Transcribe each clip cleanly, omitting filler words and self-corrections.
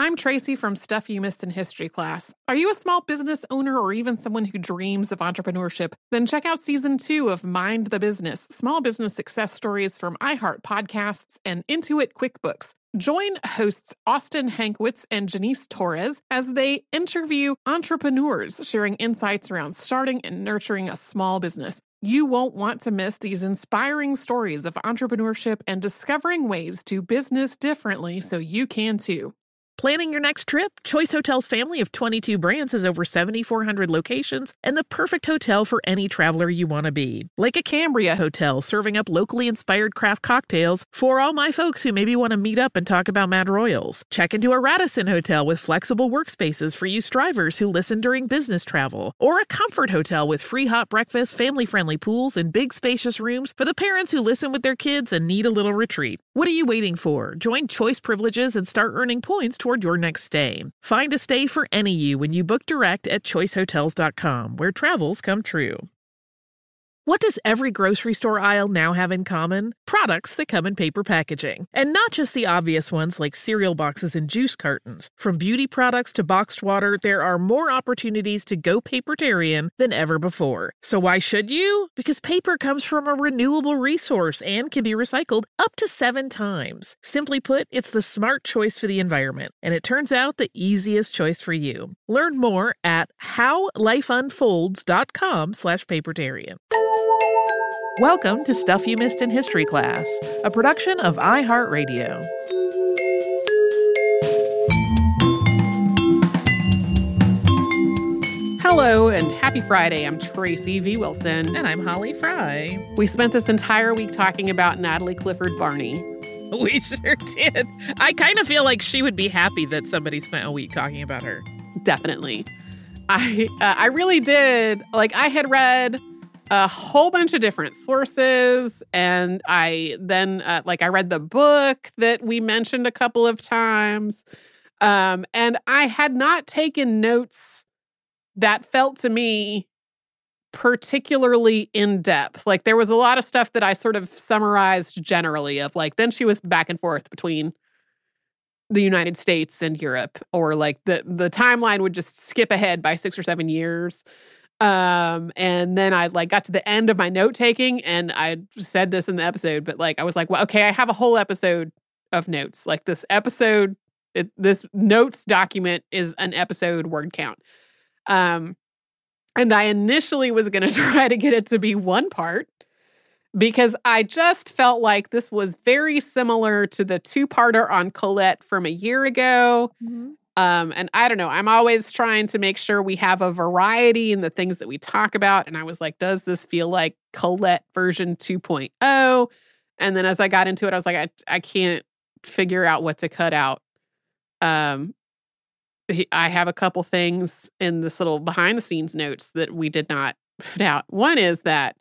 I'm Tracy from Stuff You Missed in History class. Are you a small business owner or even someone who dreams of entrepreneurship? Then check out Season 2 of Mind the Business, small business success stories from iHeart Podcasts and Intuit QuickBooks. Join hosts Austin Hankwitz and Janice Torres as they interview entrepreneurs sharing insights around starting and nurturing a small business. You won't want to miss these inspiring stories of entrepreneurship and discovering ways to business differently so you can too. Planning your next trip? Choice Hotels' family of 22 brands has over 7,400 locations and the perfect hotel for any traveler you want to be. Like a Cambria Hotel, serving up locally inspired craft cocktails for all my folks who maybe want to meet up and talk about Mad Royals. Check into a Radisson Hotel with flexible workspaces for you strivers who listen during business travel. Or a Comfort Hotel with free hot breakfast, family-friendly pools, and big spacious rooms for the parents who listen with their kids and need a little retreat. What are you waiting for? Join Choice Privileges and start earning points toward your next stay. Find a stay for any you when you book direct at choicehotels.com, where travels come true. What does every grocery store aisle now have in common? Products that come in paper packaging. And not just the obvious ones like cereal boxes and juice cartons. From beauty products to boxed water, there are more opportunities to go papertarian than ever before. So why should you? Because paper comes from a renewable resource and can be recycled up to 7 times. Simply put, it's the smart choice for the environment. And it turns out the easiest choice for you. Learn more at howlifeunfolds.com/papertarian. Welcome to Stuff You Missed in History class, a production of iHeartRadio. Hello and happy Friday. I'm Tracy V. Wilson. And I'm Holly Fry. We spent this entire week talking about Natalie Clifford Barney. We sure did. I kind of feel like she would be happy that somebody spent a week talking about her. Definitely. I really did. Like, I had read a whole bunch of different sources, and I then I read the book that we mentioned a couple of times, and I had not taken notes that felt to me particularly in depth. Like, there was a lot of stuff that I sort of summarized generally of like, then she was back and forth between the United States and Europe, or like the timeline would just skip ahead by 6 or 7 years. And then I got to the end of my note taking, and I said this in the episode, but I was like, well, okay, I have a whole episode of notes. Like, this episode, this notes document is an episode word count. And I initially was going to try to get it to be one part, because I just felt like this was very similar to the 2-parter on Colette from a year ago. Mm-hmm. And I don't know, I'm always trying to make sure we have a variety in the things that we talk about. And I was like, does this feel like Colette version 2.0? And then as I got into it, I was like, I can't figure out what to cut out. I have a couple things in this little behind the scenes notes that we did not put out. One is that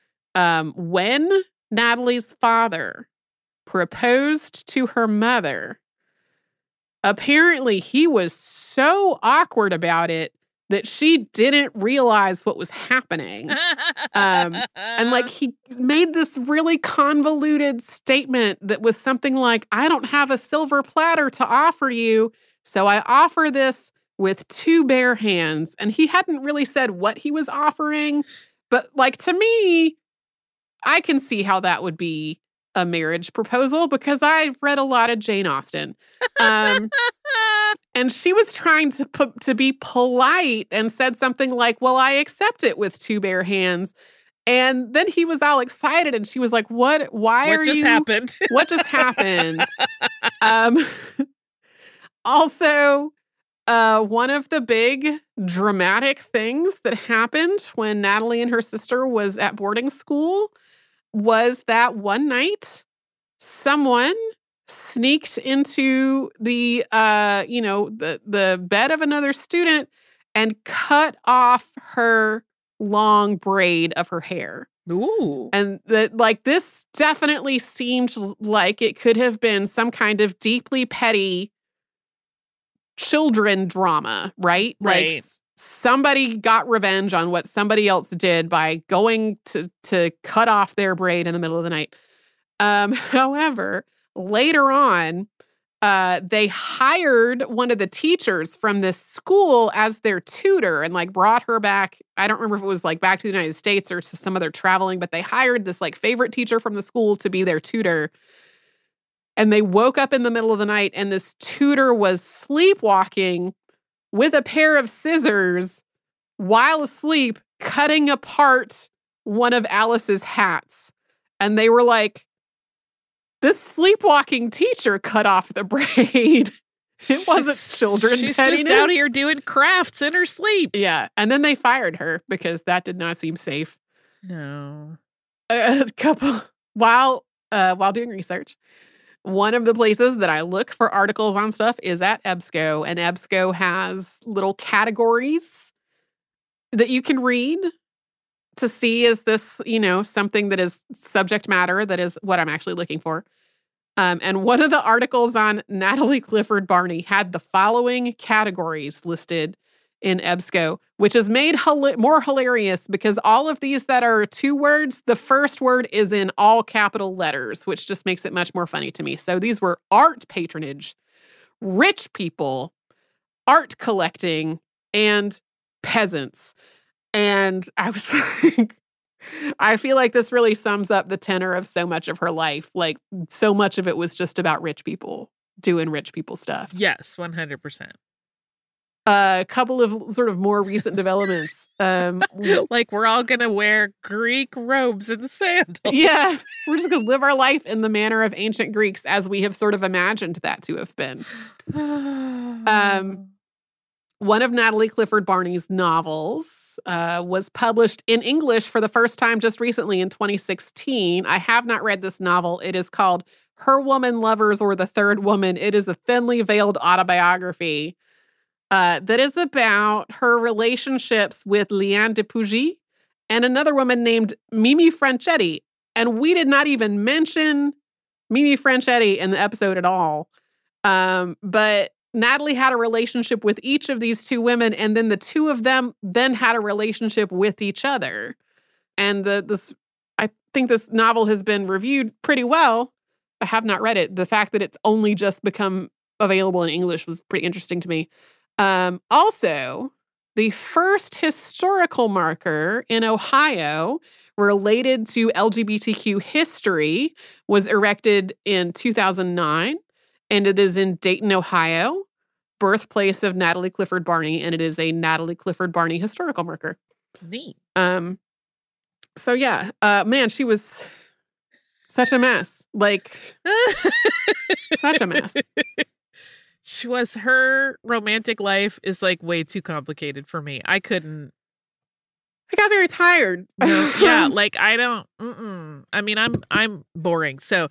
when Natalie's father proposed to her mother, apparently he was so awkward about it that she didn't realize what was happening. And he made this really convoluted statement that was something like, I don't have a silver platter to offer you, so I offer this with 2 bare hands. And he hadn't really said what he was offering, but to me, I can see how that would be a marriage proposal, because I've read a lot of Jane Austen. And she was trying to be polite and said something like, well, I accept it with 2 bare hands. And then he was all excited, and she was like, what just happened? What just happened? Also, one of the big dramatic things that happened when Natalie and her sister was at boarding school was that one night someone sneaked into the bed of another student and cut off her long braid of her hair. Ooh. And this definitely seemed like it could have been some kind of deeply petty children drama, right? Right. Somebody got revenge on what somebody else did by going to cut off their braid in the middle of the night. However, later on, they hired one of the teachers from this school as their tutor and like brought her back. I don't remember if it was like back to the United States or to some other traveling, but they hired this like favorite teacher from the school to be their tutor. And they woke up in the middle of the night and this tutor was sleepwalking with a pair of scissors while asleep, cutting apart one of Alice's hats. And they were like, this sleepwalking teacher cut off the braid. It wasn't children She's pettiness. just out here doing crafts in her sleep. Yeah. And then they fired her because that did not seem safe. No. A couple while doing research, one of the places that I look for articles on stuff is at EBSCO, and EBSCO has little categories that you can read to see, is this, something that is subject matter that is what I'm actually looking for. And one of the articles on Natalie Clifford Barney had the following categories listed in EBSCO, which is made more hilarious because all of these that are 2 words, the first word is in all capital letters, which just makes it much more funny to me. So these were art patronage, rich people, art collecting, and peasants. And I was like, I feel like this really sums up the tenor of so much of her life. Like, so much of it was just about rich people doing rich people stuff. Yes, 100%. A couple of sort of more recent developments. Like, we're all going to wear Greek robes and sandals. Yeah, we're just going to live our life in the manner of ancient Greeks as we have sort of imagined that to have been. One of Natalie Clifford Barney's novels was published in English for the first time just recently in 2016. I have not read this novel. It is called Her Woman Lovers or the Third Woman. It is a thinly veiled autobiography that is about her relationships with Liane de Pougy and another woman named Mimi Franchetti. And we did not even mention Mimi Franchetti in the episode at all. But Natalie had a relationship with each of these 2 women, and then the 2 of them then had a relationship with each other. And I think this novel has been reviewed pretty well. I have not read it. The fact that it's only just become available in English was pretty interesting to me. Also, the first historical marker in Ohio related to LGBTQ history was erected in 2009. And it is in Dayton, Ohio, birthplace of Natalie Clifford Barney, and it is a Natalie Clifford Barney historical marker. Neat. So yeah, man, she was such a mess. Like, such a mess. Her romantic life is like way too complicated for me. I couldn't. I got very tired. No, yeah, like I don't. I mean, I'm boring. So,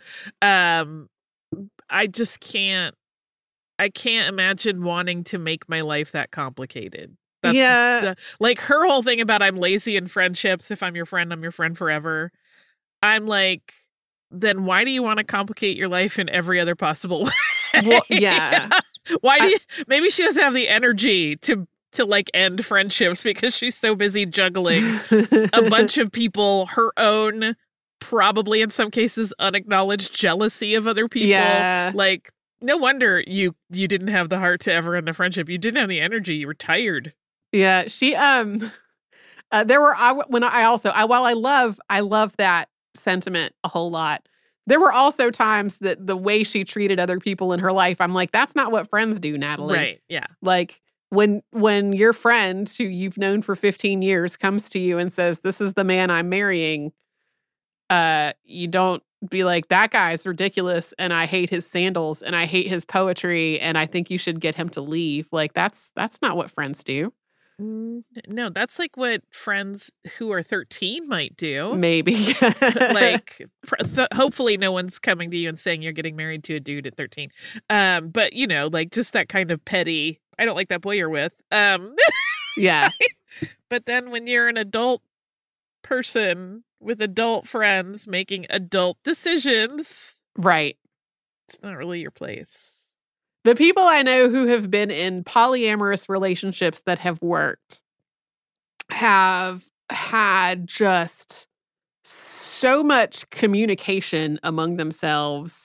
I just can't. I can't imagine wanting to make my life that complicated. That's like her whole thing about I'm lazy in friendships. If I'm your friend, I'm your friend forever. I'm like, then why do you want to complicate your life in every other possible way? Well, yeah. Why do you? Maybe she doesn't have the energy to like end friendships because she's so busy juggling a bunch of people, her own, probably in some cases unacknowledged jealousy of other people. Yeah. Like, no wonder you didn't have the heart to ever end a friendship. You didn't have the energy. You were tired. Yeah, she there were while I love that sentiment a whole lot. There were also times that the way she treated other people in her life, I'm like, that's not what friends do, Natalie. Right. Yeah. Like when your friend who you've known for 15 years comes to you and says, "This is the man I'm marrying," you don't be like, "That guy's ridiculous and I hate his sandals and I hate his poetry and I think you should get him to leave." Like that's not what friends do. No, that's like what friends who are 13 might do. Maybe. Like, hopefully no one's coming to you and saying you're getting married to a dude at 13. But, like just that kind of petty, I don't like that boy you're with. Yeah. But then when you're an adult person with adult friends making adult decisions. Right. It's not really your place. The people I know who have been in polyamorous relationships that have worked have had just so much communication among themselves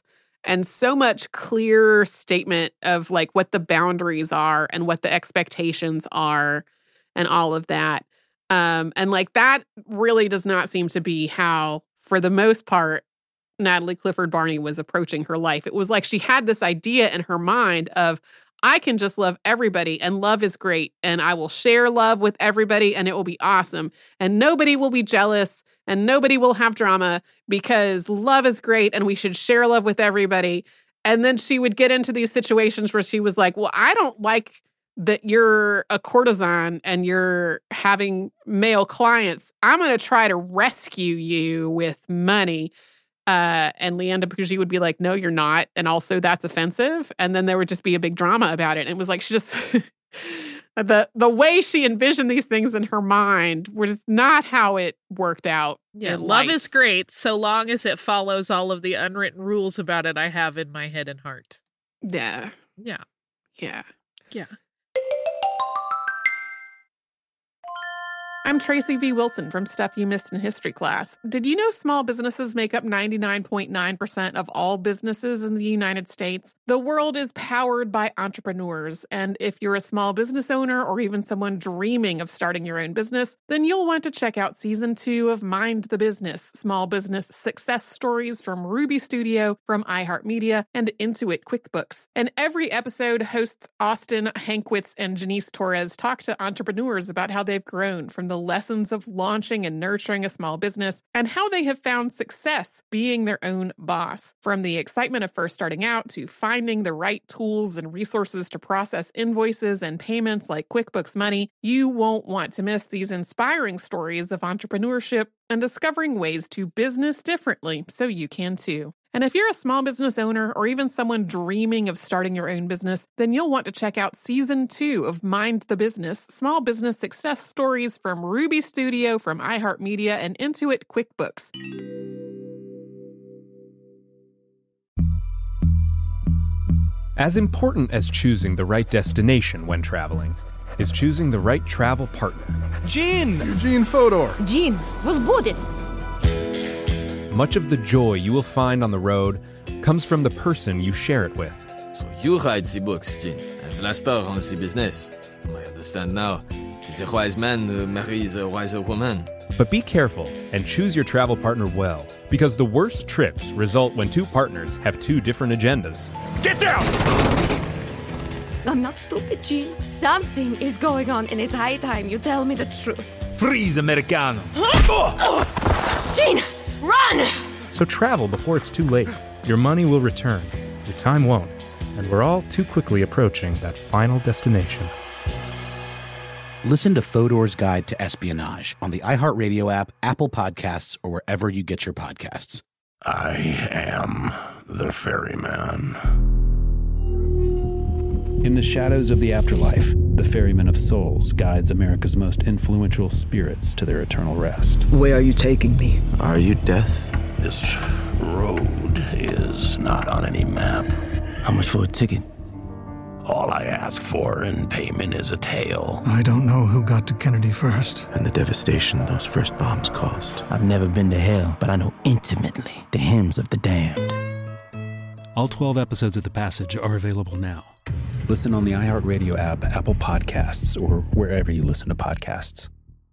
and so much clear statement of like what the boundaries are and what the expectations are and all of that. And like that really does not seem to be how, for the most part, Natalie Clifford Barney was approaching her life. It was like she had this idea in her mind of, I can just love everybody and love is great and I will share love with everybody and it will be awesome. And nobody will be jealous and nobody will have drama because love is great and we should share love with everybody. And then she would get into these situations where she was like, well, I don't like that you're a courtesan and you're having male clients. I'm going to try to rescue you with money. And Leanne Bougie would be like, no, you're not. And also that's offensive. And then there would just be a big drama about it. And it was like, she just, the way she envisioned these things in her mind was not how it worked out. Yeah, love is great so long as it follows all of the unwritten rules about it I have in my head and heart. Yeah. Yeah. Yeah. Yeah. I'm Tracy V. Wilson from Stuff You Missed in History Class. Did you know small businesses make up 99.9% of all businesses in the United States? The world is powered by entrepreneurs, and if you're a small business owner or even someone dreaming of starting your own business, then you'll want to check out Season 2 of Mind the Business, Small Business Success Stories from Ruby Studio, from iHeartMedia, and Intuit QuickBooks. And every episode, hosts Austin Hankwitz and Janice Torres talk to entrepreneurs about how they've grown from the lessons of launching and nurturing a small business and how they have found success being their own boss. From the excitement of first starting out to finding the right tools and resources to process invoices and payments like QuickBooks Money, you won't want to miss these inspiring stories of entrepreneurship and discovering ways to business differently so you can too. And if you're a small business owner or even someone dreaming of starting your own business, then you'll want to check out Season 2 of Mind the Business, Small Business Success Stories from Ruby Studio, from iHeartMedia, and Intuit QuickBooks. As important as choosing the right destination when traveling is choosing the right travel partner. Gene! Eugene Fodor. Gene, was будет? Much of the joy you will find on the road comes from the person you share it with. So you write the books, Gene, and Vlastar runs the business. I understand now. It is a wise man who marries a wiser woman. But be careful and choose your travel partner well, because the worst trips result when two partners have two different agendas. Get down! I'm not stupid, Gene. Something is going on, and it's high time you tell me the truth. Freeze, Americano! Gene, run! So travel before it's too late. Your money will return, your time won't, and we're all too quickly approaching that final destination. Listen to Fodor's Guide to Espionage on the iHeartRadio app, Apple Podcasts, or wherever you get your podcasts. I am the ferryman. In the shadows of the afterlife, the Ferryman of Souls guides America's most influential spirits to their eternal rest. Where are you taking me? Are you death? This road is not on any map. How much for a ticket? All I ask for in payment is a tale. I don't know who got to Kennedy first. And the devastation those first bombs caused. I've never been to hell, but I know intimately the hymns of the damned. All 12 episodes of The Passage are available now. Listen on the iHeartRadio app, Apple Podcasts, or wherever you listen to podcasts.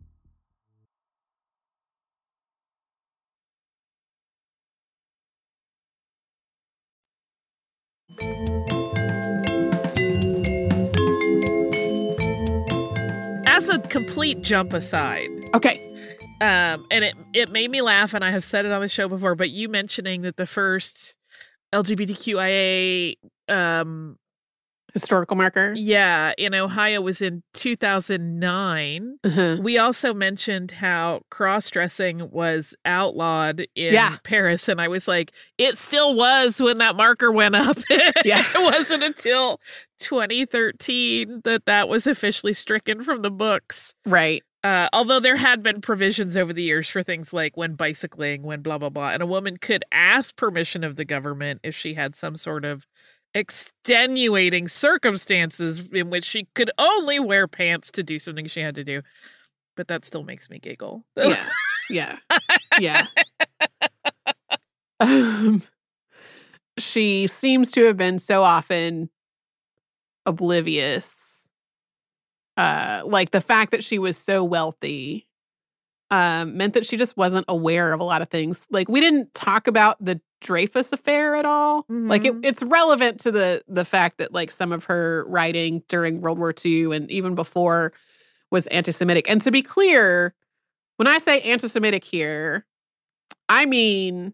As a complete jump aside. Okay. And it made me laugh, and I have said it on the show before, but you mentioning that the first LGBTQIA historical marker. Yeah, in Ohio was in 2009. We also mentioned how cross-dressing was outlawed in Paris, and I was like, it still was when that marker went up. It wasn't until 2013 that was officially stricken from the books. Right. Although there had been provisions over the years for things like when bicycling, when blah, blah, blah, and a woman could ask permission of the government if she had some sort of extenuating circumstances in which she could only wear pants to do something she had to do. But that still makes me giggle. Yeah. she seems to have been so often oblivious. Like the fact that she was so wealthy meant that she just wasn't aware of a lot of things. Like we didn't talk about the Dreyfus affair at all. Mm-hmm. Like it's relevant to the fact that like some of her writing during World War II and even before was anti-Semitic. And to be clear, when I say anti-Semitic here, I mean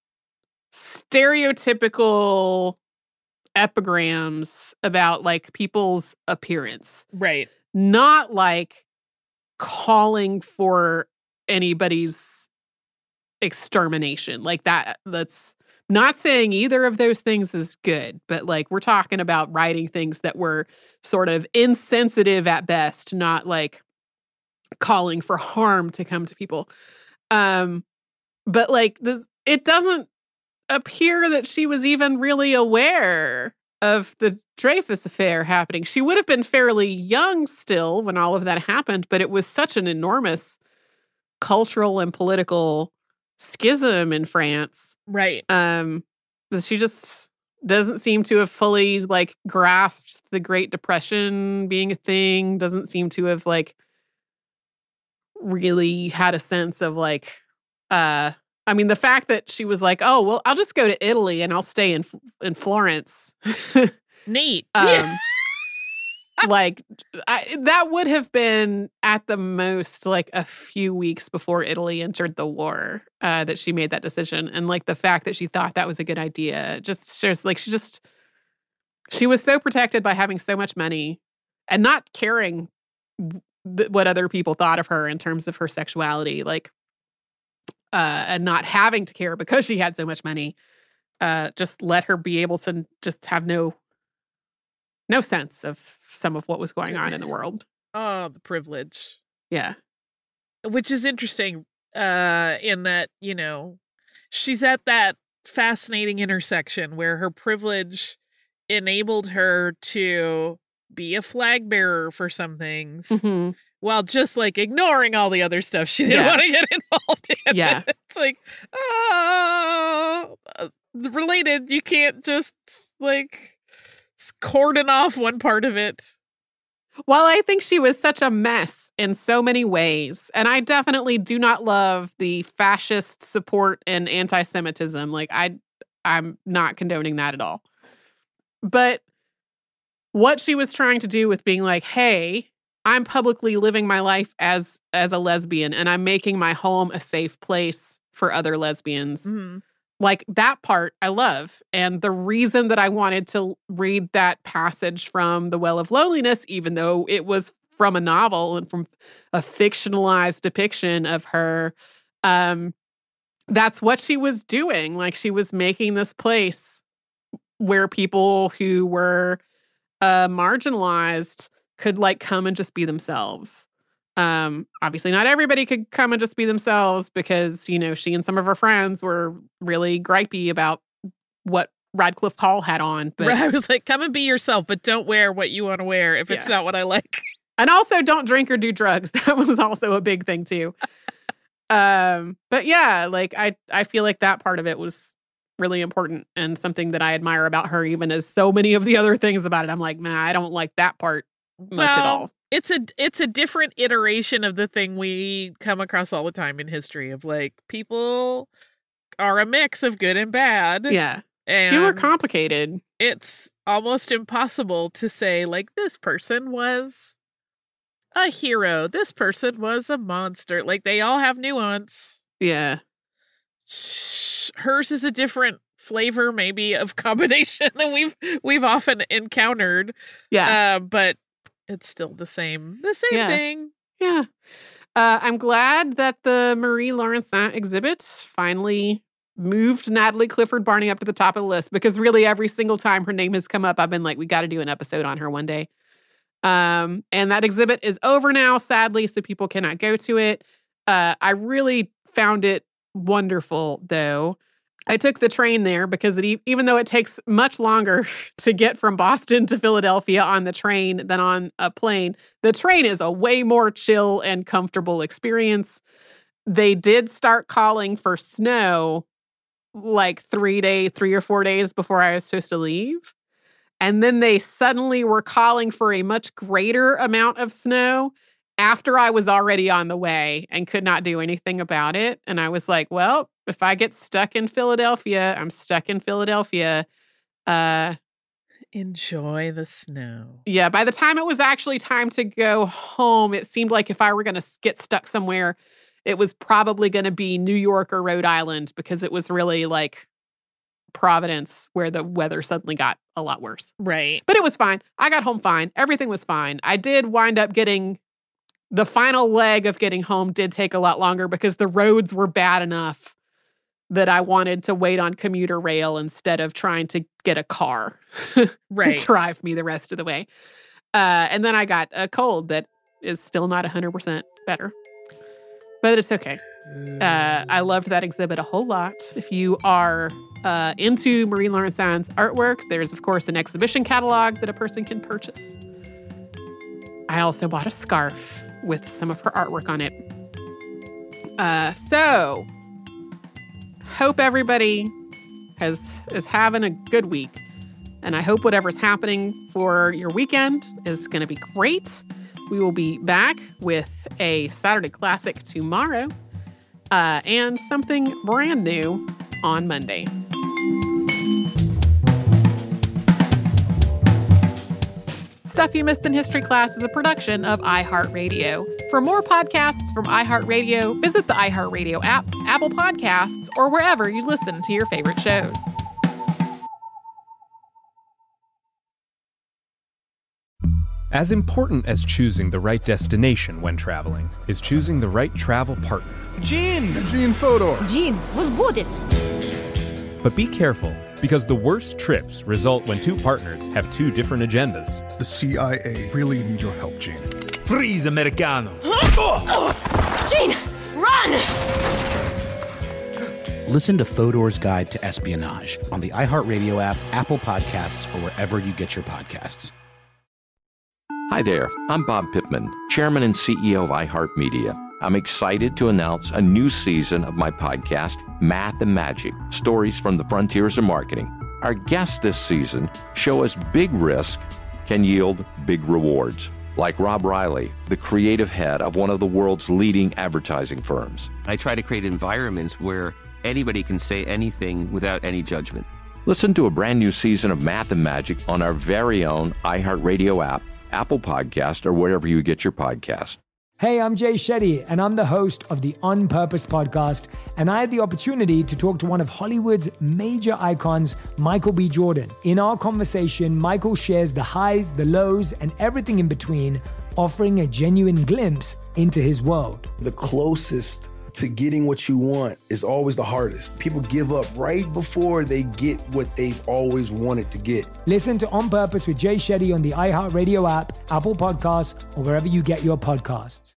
stereotypical epigrams about like people's appearance. Right. Not like calling for anybody's extermination. Like that's not saying either of those things is good, but like we're talking about writing things that were sort of insensitive at best, not like calling for harm to come to people. But like it doesn't appear that she was even really aware of the Dreyfus affair happening. She would have been fairly young still when all of that happened, but it was such an enormous cultural and political schism in France. Right. That she just doesn't seem to have fully like grasped the Great Depression being a thing, doesn't seem to have like really had a sense of like I mean, the fact that she was like, oh, well, I'll just go to Italy and I'll stay in Florence. Neat. Like, that would have been at the most like a few weeks before Italy entered the war that she made that decision. And like the fact that she thought that was a good idea just shows like she was so protected by having so much money and not caring what other people thought of her in terms of her sexuality. Like, and not having to care because she had so much money, just let her be able to just have no sense of some of what was going on in the world. Oh, the privilege. Yeah. Which is interesting in that, you know, she's at that fascinating intersection where her privilege enabled her to be a flag bearer for some things. Mm-hmm. While just like ignoring all the other stuff she didn't want to get involved in. Yeah. It's like, related. You can't just like cordon off one part of it. Well, I think she was such a mess in so many ways. And I definitely do not love the fascist support and anti-Semitism. Like I'm not condoning that at all. But what she was trying to do with being like, hey, I'm publicly living my life as a lesbian and I'm making my home a safe place for other lesbians. Mm-hmm. Like that part I love. And the reason that I wanted to read that passage from The Well of Loneliness, even though it was from a novel and from a fictionalized depiction of her, that's what she was doing. Like she was making this place where people who were marginalized could like come and just be themselves. Obviously not everybody could come and just be themselves because, you know, she and some of her friends were really gripey about what Radcliffe Hall had on. But I was like, come and be yourself, but don't wear what you want to wear if it's not what I like. And also don't drink or do drugs. That was also a big thing too. But yeah, like I feel like that part of it was really important and something that I admire about her, even as so many of the other things about it. I'm like, man, I don't like that part much at all. It's a different iteration of the thing we come across all the time in history of like people are a mix of good and bad. Yeah. And you were complicated. It's almost impossible to say like this person was a hero, this person was a monster. Like they all have nuance. Yeah. Hers is a different flavor maybe of combination than we've often encountered. Yeah. But it's still the same thing. Yeah. I'm glad that the Marie Laurencin exhibit finally moved Natalie Clifford Barney up to the top of the list because really every single time her name has come up, I've been like, we got to do an episode on her one day. And that exhibit is over now, sadly, so people cannot go to it. I really found it wonderful, though. I took the train there because even though it takes much longer to get from Boston to Philadelphia on the train than on a plane, the train is a way more chill and comfortable experience. They did start calling for snow like 3 or 4 days before I was supposed to leave. And then they suddenly were calling for a much greater amount of snow after I was already on the way and could not do anything about it. And I was like, well, if I get stuck in Philadelphia, I'm stuck in Philadelphia. Enjoy the snow. Yeah, by the time it was actually time to go home, it seemed like if I were going to get stuck somewhere, it was probably going to be New York or Rhode Island, because it was really like Providence where the weather suddenly got a lot worse. Right. But it was fine. I got home fine. Everything was fine. I did wind up getting the final leg of getting home did take a lot longer because the roads were bad enough that I wanted to wait on commuter rail instead of trying to get a car to drive me the rest of the way. And then I got a cold that is still not 100% better. But it's okay. I loved that exhibit a whole lot. If you are into Marie Laurencin artwork, there's, of course, an exhibition catalog that a person can purchase. I also bought a scarf with some of her artwork on it. So, hope everybody is having a good week. And I hope whatever's happening for your weekend is going to be great. We will be back with a Saturday Classic tomorrow and something brand new on Monday. Stuff You Missed in History Class is a production of iHeartRadio. For more podcasts from iHeartRadio, visit the iHeartRadio app, Apple Podcasts, or wherever you listen to your favorite shows. As important as choosing the right destination when traveling is choosing the right travel partner. Eugene Fodor. Gene, was good. But be careful, because the worst trips result when two partners have two different agendas. The CIA really need your help, Gene. Freeze, Americano. Gene, run! Listen to Fodor's Guide to Espionage on the iHeartRadio app, Apple Podcasts, or wherever you get your podcasts. Hi there, I'm Bob Pittman, Chairman and CEO of iHeartMedia. I'm excited to announce a new season of my podcast, Math and Magic, Stories from the Frontiers of Marketing. Our guests this season show us big risk can yield big rewards, like Rob Riley, the creative head of one of the world's leading advertising firms. I try to create environments where anybody can say anything without any judgment. Listen to a brand new season of Math and Magic on our very own iHeartRadio app, Apple Podcast, or wherever you get your podcast. Hey, I'm Jay Shetty, and I'm the host of the On Purpose podcast, and I had the opportunity to talk to one of Hollywood's major icons, Michael B. Jordan. In our conversation, Michael shares the highs, the lows, and everything in between, offering a genuine glimpse into his world. The closest to getting what you want is always the hardest. People give up right before they get what they've always wanted to get. Listen to On Purpose with Jay Shetty on the iHeartRadio app, Apple Podcasts, or wherever you get your podcasts.